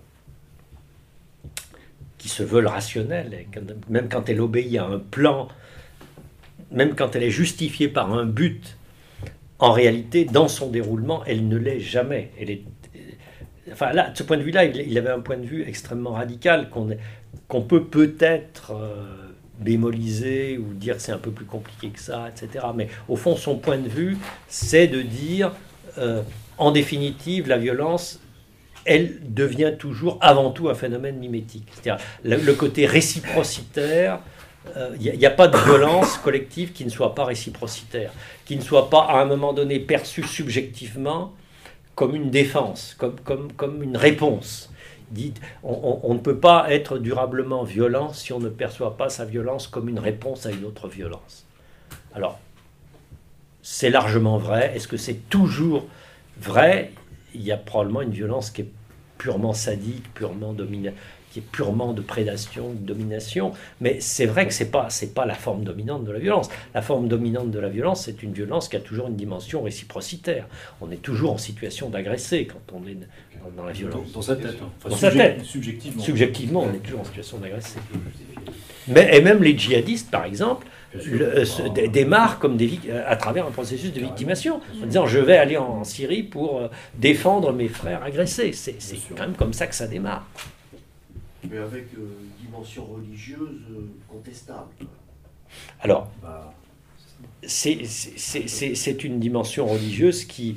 [SPEAKER 2] qui se veulent rationnelles, et quand- même quand elle obéit à un plan, même quand elle est justifiée par un but, en réalité, dans son déroulement, elle ne l'est jamais. Elle est, enfin là, de ce point de vue-là, il, il avait un point de vue extrêmement radical qu'on est- qu'on peut peut-être euh, bémoliser ou dire que c'est un peu plus compliqué que ça, et cetera. Mais au fond, son point de vue, c'est de dire, euh, en définitive, la violence, elle devient toujours avant tout un phénomène mimétique. C'est-à-dire le, le côté réciprocitaire, il n'y a, a pas de violence collective qui ne soit pas réciprocitaire, qui ne soit pas à un moment donné perçue subjectivement comme une défense, comme, comme, comme une réponse. Dit, on, on, on ne peut pas être durablement violent si on ne perçoit pas sa violence comme une réponse à une autre violence. Alors, c'est largement vrai. Est-ce que c'est toujours vrai? Il y a probablement une violence qui est purement sadique, purement domina- qui est purement de prédation, de domination. Mais c'est vrai que c'est pas, c'est pas la forme dominante de la violence. La forme dominante de la violence, c'est une violence qui a toujours une dimension réciprocitaire. On est toujours en situation d'agresser quand on est dans la violence.
[SPEAKER 1] Dans sa tête. hein. Enfin,
[SPEAKER 2] Dans sa
[SPEAKER 1] subject-
[SPEAKER 2] tête.
[SPEAKER 1] Subjectivement.
[SPEAKER 2] Subjectivement, on est toujours en situation d'agresser. Mais, et même les djihadistes, par exemple, le, se, dé- démarrent comme des, vic- à travers un processus de victimation, en disant je vais aller en Syrie pour euh, défendre mes frères agressés. C'est c'est
[SPEAKER 1] sûr.
[SPEAKER 2] quand même comme ça que ça démarre.
[SPEAKER 3] Mais avec euh, une dimension religieuse euh, contestable.
[SPEAKER 2] Alors,
[SPEAKER 1] Bah,
[SPEAKER 2] c'est c'est- c'est- c'est une dimension religieuse qui,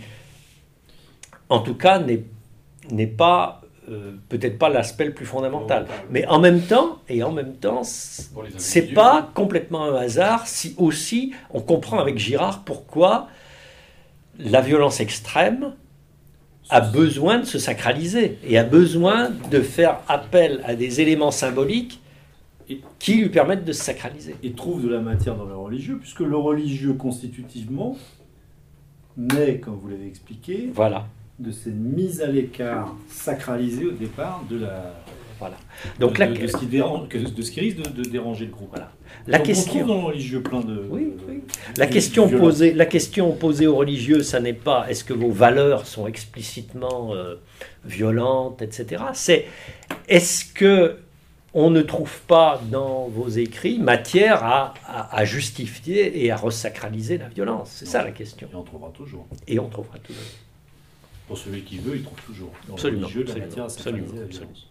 [SPEAKER 2] en tout cas, n'est n'est pas, euh, peut-être pas l'aspect le plus fondamental. Mais en même temps, et en même temps, c-
[SPEAKER 5] Pour les
[SPEAKER 2] c'est
[SPEAKER 5] individus.
[SPEAKER 2] pas complètement un hasard si aussi on comprend avec Girard pourquoi la violence extrême a besoin de se sacraliser et a besoin de faire appel à des éléments symboliques qui lui permettent de se sacraliser.
[SPEAKER 1] et trouve de la matière dans le religieux, puisque le religieux constitutivement naît, comme vous l'avez expliqué,
[SPEAKER 2] Voilà.
[SPEAKER 1] de cette mise à l'écart sacralisée au départ de la
[SPEAKER 2] Voilà.
[SPEAKER 1] de,
[SPEAKER 2] Donc la,
[SPEAKER 1] de- de ce qui dérange, que- de ce qui risque de, de déranger le groupe.
[SPEAKER 2] Voilà. La
[SPEAKER 1] Donc, on
[SPEAKER 2] question.
[SPEAKER 1] trouve dans le religieux plein de
[SPEAKER 2] Oui,
[SPEAKER 1] de-
[SPEAKER 2] oui.
[SPEAKER 1] de-
[SPEAKER 2] La
[SPEAKER 1] de-
[SPEAKER 2] question,
[SPEAKER 1] de violence.
[SPEAKER 2] posée, la question posée aux religieux, ça n'est pas est-ce que vos valeurs sont explicitement euh, violentes, et cetera. C'est est-ce que on ne trouve pas dans vos écrits matière à, à- à justifier et à resacraliser la violence? C'est ça la question.
[SPEAKER 1] Et on trouvera toujours.
[SPEAKER 2] Et on trouvera toujours.
[SPEAKER 1] Pour celui qui veut, il trouve toujours. Dans
[SPEAKER 2] Absolument,
[SPEAKER 1] le religieux, de la
[SPEAKER 2] absolument,
[SPEAKER 1] matière à sacraliser
[SPEAKER 2] absolument,
[SPEAKER 1] la violence.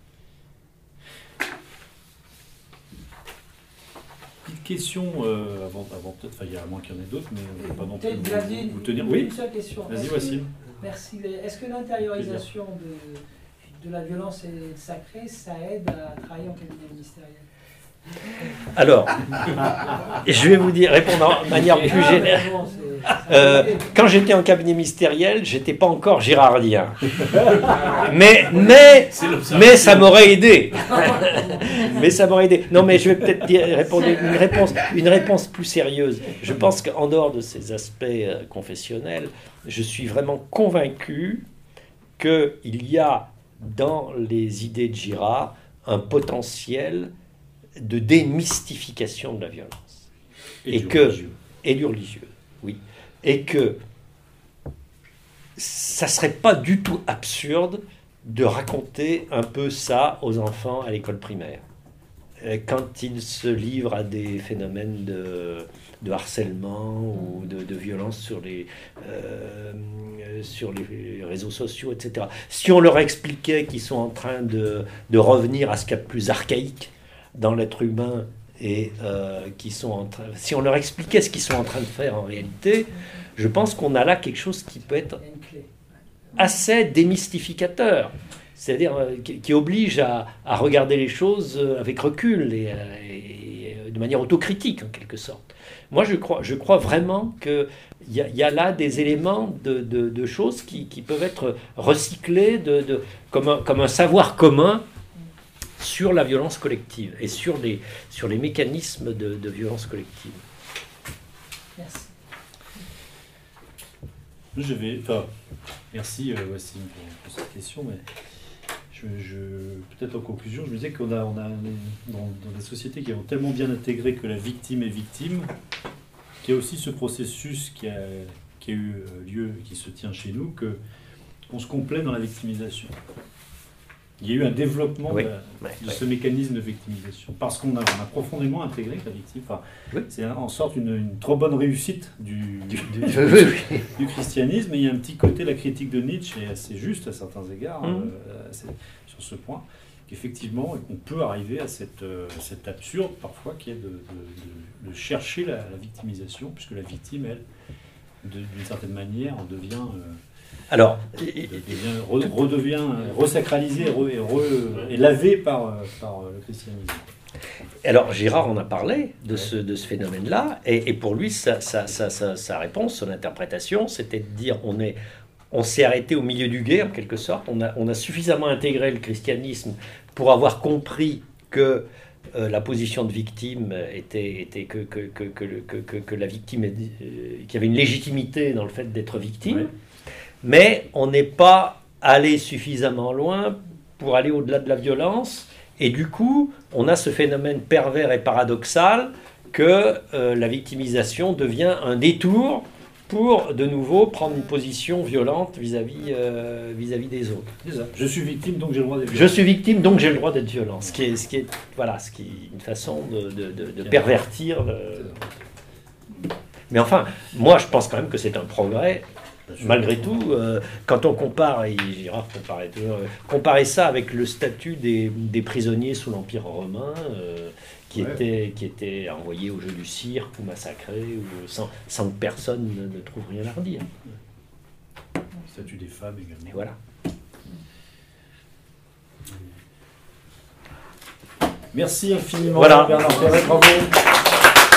[SPEAKER 1] Petite question, euh, avant, avant peut-être, enfin, il y a à moins qu'il y en ait d'autres, mais on ne va pas non plus
[SPEAKER 4] Peut-être,
[SPEAKER 1] vous,
[SPEAKER 4] Xavier,
[SPEAKER 1] vous tenir.
[SPEAKER 4] une
[SPEAKER 1] Oui,
[SPEAKER 4] seule question.
[SPEAKER 1] vas-y,
[SPEAKER 4] Est-ce que-
[SPEAKER 1] Wassim.
[SPEAKER 4] Merci. Est-ce que l'intériorisation de, de la violence et le sacré, ça aide à travailler en cabinet ministériel?
[SPEAKER 2] Alors, je vais vous dire, répondre de manière plus
[SPEAKER 4] Ah, mais
[SPEAKER 2] générale.
[SPEAKER 4] bon, c'est- ça
[SPEAKER 2] Euh,
[SPEAKER 4] aide.
[SPEAKER 2] quand j'étais en cabinet ministériel, j'étais pas encore girardien. Mais, mais,
[SPEAKER 5] C'est l'observation.
[SPEAKER 2] mais ça m'aurait aidé. Mais ça m'aurait aidé. Non, mais je vais peut-être dire- répondre une réponse, une réponse plus sérieuse. Je pense qu'en dehors de ces aspects euh, confessionnels, je suis vraiment convaincu qu'il y a dans les idées de Girard un potentiel de démystification de la violence. Et
[SPEAKER 1] du
[SPEAKER 2] que-
[SPEAKER 1] religieux.
[SPEAKER 2] Et du religieux, oui. Et que ça serait pas du tout absurde de raconter un peu ça aux enfants à l'école primaire. Quand ils se livrent à des phénomènes de, de harcèlement ou de, de violence sur les, euh, sur les réseaux sociaux, et cetera. Si on leur expliquait qu'ils sont en train de, de revenir à ce qu'il y a de plus archaïque dans l'être humain, et euh, qui sont en train, si on leur expliquait ce qu'ils sont en train de faire en réalité, je pense qu'on a là quelque chose qui peut être assez démystificateur. C'est-à-dire euh, qui, qui oblige à, à regarder les choses avec recul et, et, et de manière autocritique en quelque sorte. Moi je crois, je crois vraiment qu'il y, y a là des éléments de, de, de choses qui, qui peuvent être recyclés de, de, comme, un, comme un savoir commun sur la violence collective et sur les, sur les mécanismes de, de violence collective.
[SPEAKER 4] Merci.
[SPEAKER 1] Je vais, enfin, merci euh, Wassim pour, pour cette question, mais je, je, peut-être en conclusion, je me disais qu'on a, on a dans, dans des sociétés qui ont tellement bien intégré que la victime est victime, qu'il y a aussi ce processus qui a, qui a eu lieu, qui se tient chez nous, que on se complaît dans la victimisation. Il y a eu un développement
[SPEAKER 2] oui,
[SPEAKER 1] de, la,
[SPEAKER 2] ouais,
[SPEAKER 1] de
[SPEAKER 2] ouais.
[SPEAKER 1] ce mécanisme de victimisation, parce qu'on a, on a profondément intégré que la victime, enfin,
[SPEAKER 2] oui.
[SPEAKER 1] c'est en sorte une, une trop bonne réussite du, du, du,
[SPEAKER 2] oui, oui, oui.
[SPEAKER 1] du christianisme, et il y a un petit côté, la critique de Nietzsche est assez juste à certains égards,
[SPEAKER 2] mmh.
[SPEAKER 1] euh, assez, sur ce point, qu'effectivement, on peut arriver à cette, euh, cet absurde, parfois, qui est de, de, de, de chercher la, la victimisation, puisque la victime, elle, de, d'une certaine manière, devient... Euh,
[SPEAKER 2] Alors,
[SPEAKER 1] devient, re, redevient resacralisé et, re, et, re, et lavé par, par le christianisme.
[SPEAKER 2] Alors Girard en a parlé de ce, de ce phénomène-là, et, et pour lui, sa, sa, sa, sa, sa réponse, son interprétation, c'était de dire on est, on s'est arrêté au milieu du gué, en quelque sorte, on a, on a suffisamment intégré le christianisme pour avoir compris que euh, la position de victime était, était que, que, que, que, que, que, que la victime, euh, qu'il y avait une légitimité dans le fait d'être victime. Ouais. Mais on n'est pas allé suffisamment loin pour aller au-delà de la violence. Et du coup, on a ce phénomène pervers et paradoxal que euh, la victimisation devient un détour pour, de nouveau, prendre une position violente vis-à-vis, euh, vis-à-vis des autres.
[SPEAKER 1] C'est ça. Je suis victime, donc j'ai le droit d'être violent.
[SPEAKER 2] Je suis victime, donc j'ai le droit d'être violent. Ce qui est, ce qui est, voilà, ce qui est une façon de, de, de, de pervertir le... Mais enfin, moi, je pense quand même que c'est un progrès. Malgré tout, euh, quand on compare, et Girard comparait, euh, comparait ça avec le statut des, des prisonniers sous l'Empire romain, euh, qui, ouais. étaient, qui étaient envoyés au jeu du cirque ou massacrés, ou sans, sans que personne ne, ne trouve rien à redire.
[SPEAKER 1] Le statut des femmes également.
[SPEAKER 2] Et voilà.
[SPEAKER 1] Merci infiniment,
[SPEAKER 2] voilà.
[SPEAKER 1] Bernard Perret, bravo.